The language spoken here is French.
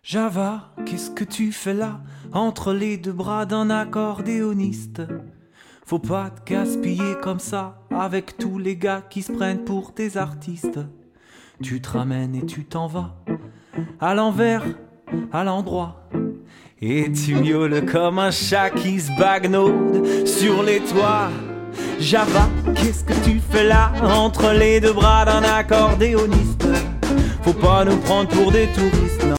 Java, qu'est-ce que tu fais là, entre les deux bras d'un accordéoniste? Faut pas te gaspiller comme ça, avec tous les gars qui se prennent pour des artistes. Tu te ramènes et tu t'en vas, à l'envers, à l'endroit. Et tu miaules comme un chat qui se bagnode sur les toits. Java, qu'est-ce que tu fais là, entre les deux bras d'un accordéoniste? Faut pas nous prendre pour des touristes, non.